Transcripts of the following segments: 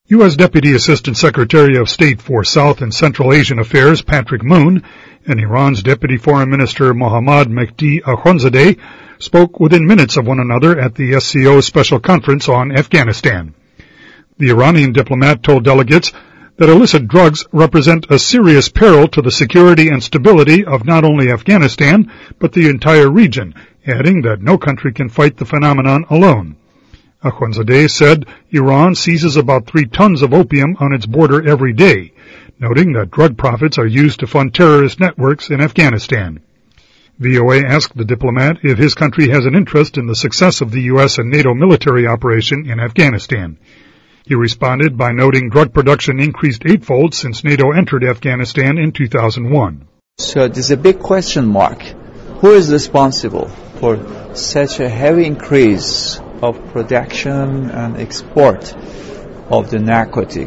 U.S. Deputy Assistant Secretary of State for South and Central Asian Affairs Patrick Moon and Iran's Deputy Foreign Minister Mohammad Mehdi Akhundzadeh spoke within minutes of one another at the SCO Special Conference on Afghanistan. The Iranian diplomat told delegates that illicit drugs represent a serious peril to the security and stability of not only Afghanistan, but the entire region, adding that no country can fight the phenomenon alone. Akhundzadeh said Iran seizes about 3 tons of opium on its border every day, noting that drug profits are used to fund terrorist networks in Afghanistan. VOA asked the diplomat if his country has an interest in the success of the U.S. and NATO military operation in Afghanistan. He responded by noting drug production increased 8-fold since NATO entered Afghanistan in 2001. So there's a big question mark. Who is responsible for such a heavy increase of production and export of the narcotic?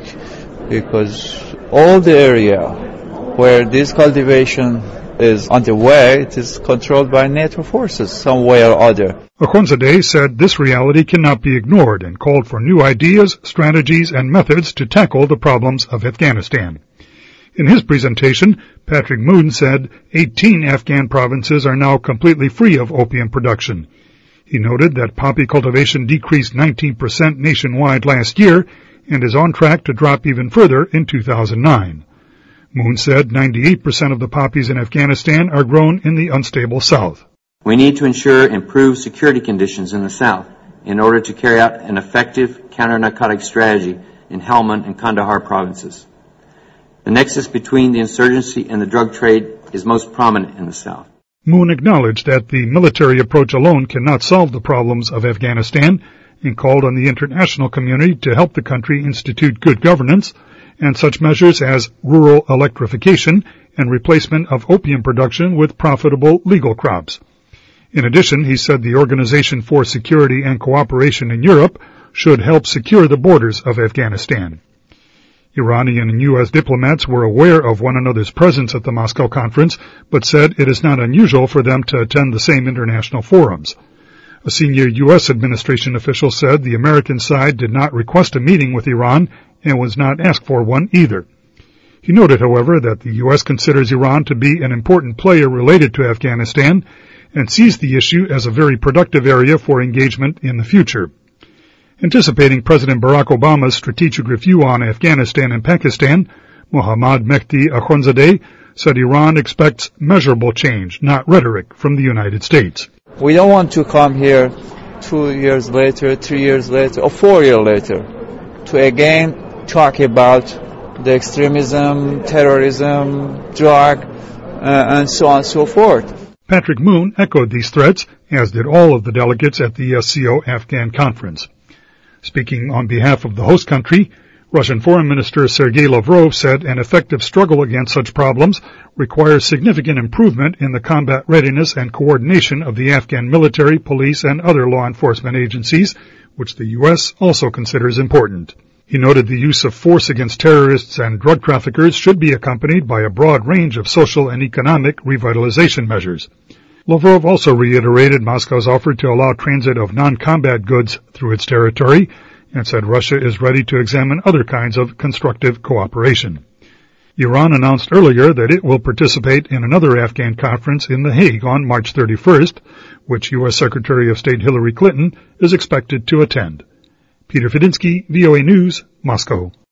Because all the area where this cultivation is underway, it is controlled by NATO forces some way or other. Akhundzadeh said this reality cannot be ignored and called for new ideas, strategies, and methods to tackle the problems of Afghanistan. In his presentation, Patrick Moon said 18 Afghan provinces are now completely free of opium production. He noted that poppy cultivation decreased 19% nationwide last year and is on track to drop even further in 2009. Moon said 98% of the poppies in Afghanistan are grown in the unstable south. We need to ensure improved security conditions in the south in order to carry out an effective counter-narcotic strategy in Helmand and Kandahar provinces. The nexus between the insurgency and the drug trade is most prominent in the south. Moon acknowledged that the military approach alone cannot solve the problems of Afghanistan and called on the international community to help the country institute good governance and such measures as rural electrification and replacement of opium production with profitable legal crops. In addition, he said the Organization for Security and Cooperation in Europe should help secure the borders of Afghanistan. Iranian and U.S. diplomats were aware of one another's presence at the Moscow conference, but said it is not unusual for them to attend the same international forums. A senior U.S. administration official said the American side did not request a meeting with Iran and was not asked for one either. He noted, however, that the U.S. considers Iran to be an important player related to Afghanistan and sees the issue as a very productive area for engagement in the future. Anticipating President Barack Obama's strategic review on Afghanistan and Pakistan, Mohammad Mehdi Akhundzadeh said Iran expects measurable change, not rhetoric, from the United States. We don't want to come here 2 years later, 3 years later, or 4 years later to again talk about the extremism, terrorism, drug, and so on and so forth. Patrick Moon echoed these threats, as did all of the delegates at the SCO Afghan conference. Speaking on behalf of the host country, Russian Foreign Minister Sergei Lavrov said an effective struggle against such problems requires significant improvement in the combat readiness and coordination of the Afghan military, police, and other law enforcement agencies, which the U.S. also considers important. He noted the use of force against terrorists and drug traffickers should be accompanied by a broad range of social and economic revitalization measures. Lavrov also reiterated Moscow's offer to allow transit of non-combat goods through its territory and said Russia is ready to examine other kinds of constructive cooperation. Iran announced earlier that it will participate in another Afghan conference in The Hague on March 31st, which U.S. Secretary of State Hillary Clinton is expected to attend. Peter Fedinsky, VOA News, Moscow.